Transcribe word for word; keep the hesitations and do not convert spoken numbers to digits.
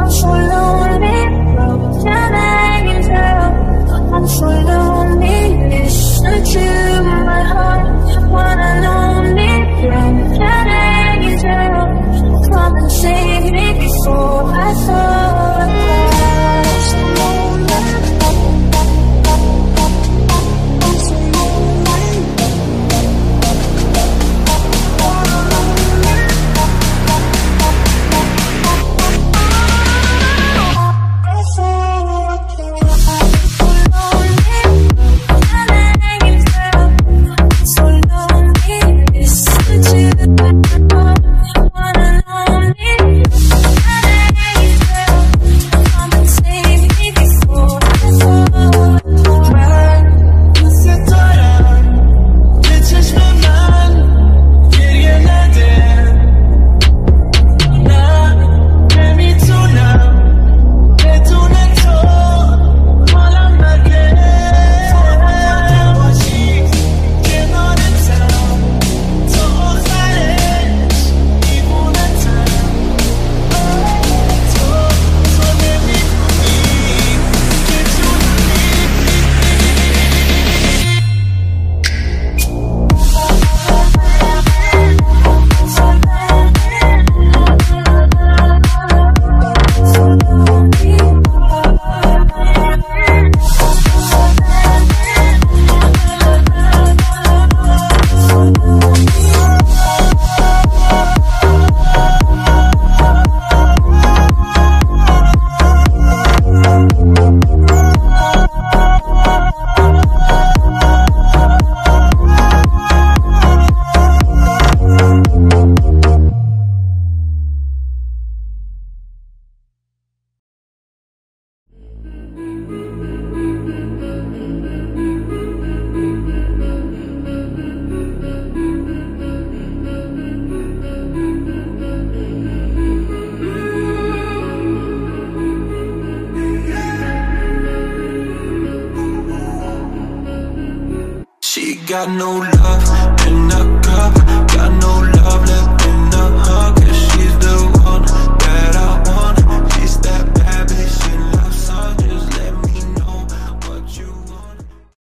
I'm so lonely, bro, can I tell? I'm so lonely, listen to my heart. When I'm lonely, bro, can I tell? Come and save me before I fall apart. I'm so lonely. Got no love in a cup, got no love.